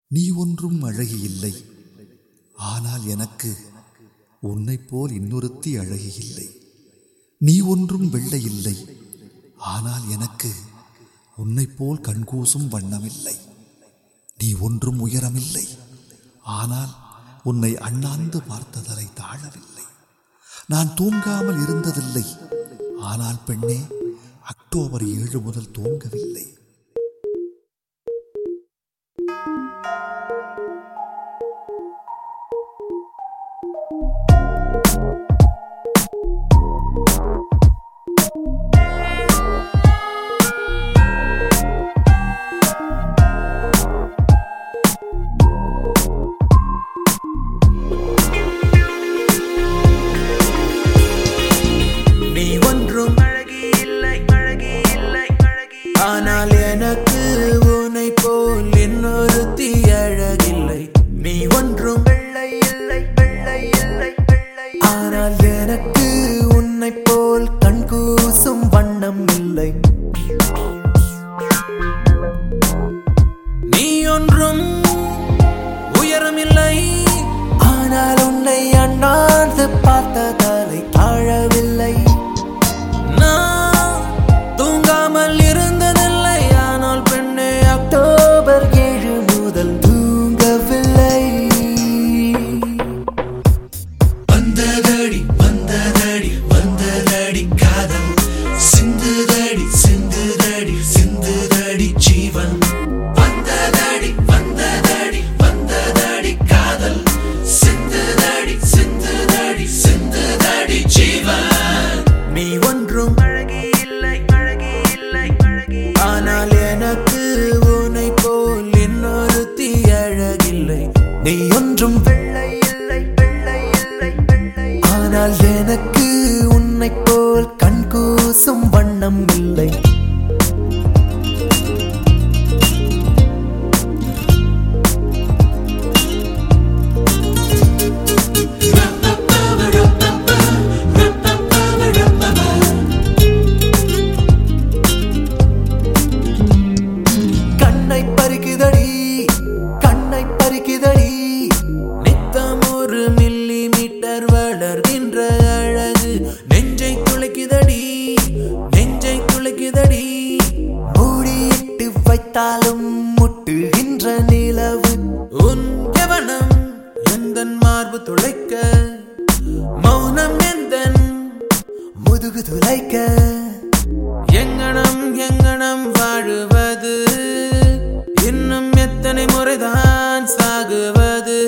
நீ ஒன்றும் அழகி இல்லை, ஆனால் எனக்கு உன்னைப் போல் இன்னொருத்தி அழகி இல்லை. நீ ஒன்றும் வெள்ளை இல்லை, ஆனால் எனக்கு உன்னைப் போல் கண்கூசும் வண்ணமில்லை. நீ ஒன்றும் உயரமில்லை, ஆனால் உன்னை அண்ணாந்து பார்த்ததலை தாழவில்லை. நான் தூங்காமல் இருந்ததில்லை, ஆனால் பெண்ணே, அக்டோபர் 7 முதல் தூங்கவில்லை. ஆனால் எனக்கு உன்னை போல் இன்னொருத்தி அழகில்லை. நீ ஒன்றும் வெள்ளை இல்லை, வெள்ளை இல்லை, வெள்ளை. ஆனால் எனக்கு உன்னை போல் கண்கூசும் வண்ணம் இல்லை. நீ ஒன்றும் உயரமில்லை, ஆனால் உன்னை அண்ணாந்து பார்த்ததாலை தாழவில்லை. தூங்காமல் இருந்ததில்லை, ஆனால் பெண்ணே, அக்டோபர் 7 முதல் தூங்கவில்லை. வந்ததடி வந்ததடி வந்ததடி காதல், சிந்துதடி சிந்துதடி சிந்துதடி ஜீவன். வந்ததடி வந்ததடி வந்ததடி காதல், சிந்துதடி சிந்துதடி சிந்துதடி ஜீவன். நீ ஒன்றும் ஆனால் எனக்கு உன்னை போல் இன்னொருத்தி அழகில்லை. நீ ஒன்றும் வெள்ளை இல்லை, வெள்ளை இல்லை, வெள்ளை. ஆனால் எனக்கு உன்னை போல் கண்கூசும் வண்ணம் இல்லை. நித்தம் 1 மில்லிமீட்டர் வளர்கின்ற அழகு நெஞ்சை துளைக்குதடி, நெஞ்சை துளைக்குதடி. மூடியிட்டு வைத்தாலும் முட்டுகின்ற நிலவு உன் கவனம் எந்தன் மார்பு துளைக்க, மௌனம் எந்தன் முதுகு துளைக்க. எங்கனம் எங்கனம் வாழுவது, இன்னும் எத்தனை முறைதான் சாகுவது.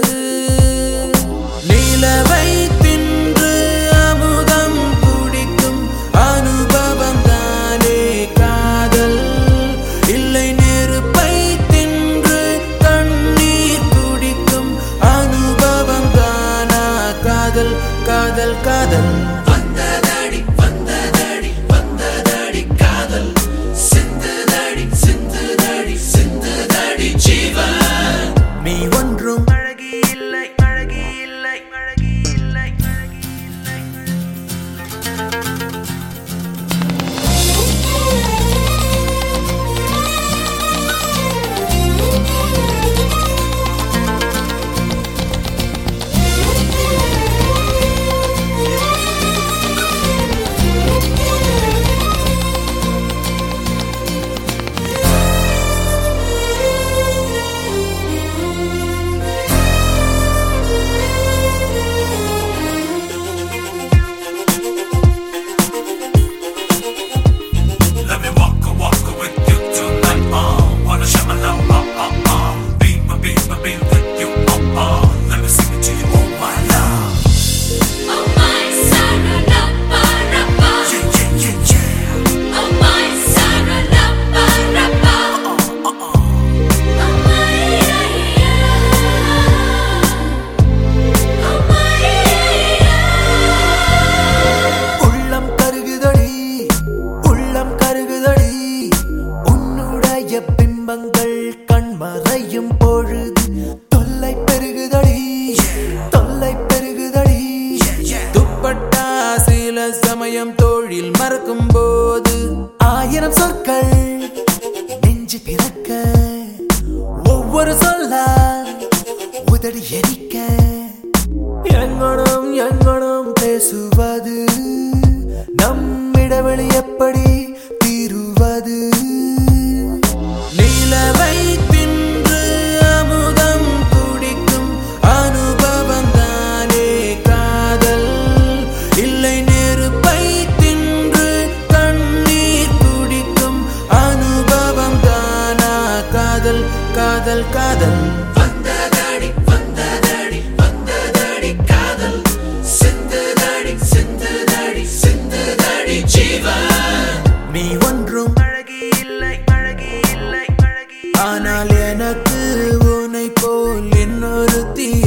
நிலவை தின்று அமுதம் குடிக்கும் அனுபவம் தானே காதல். இல்லை, நெருப்பை தின்று தண்ணீர் குடிக்கும் அனுபவம் தானா காதல், காதல், காதல். வந்ததடி வந்ததடி வந்ததடி காதல், சிந்துதடி சிந்துதடி சிந்துதடி ஜீவன். நீ ஒன்றும் பிம்பங்கள் கண்மறையும் பொழுது தொல்லை பெருகுதடி, தொல்லை பெருகுதடி. துப்பட்டா சில சமயம் தோழில் மறக்கும் போது 1000 சொற்கள் நெஞ்சு பிறக்க ஒவ்வொரு சொல்ல ஆயுதடி எரிக்க எங்கனம் பேசுவது நம் இடைவெளி எப்படி தீருவது நிலவை தின்று அமுதம் குடிக்கும் அனுபவம் தானே காதல் இல்லை நெருப்பை தின்று கண்ணீர் குடிக்கும் அனுபவம் தானா காதல் காதல் காதல் வந்ததடி வந்ததடி வந்ததடி காதல் சிந்துதடி சிந்துதடி சிந்துதடி ஜீவன் நீ ஒன்றும் அழகி இல்லை ஆனால் எனக்கு உன்னை போல் இன்னொருத்தி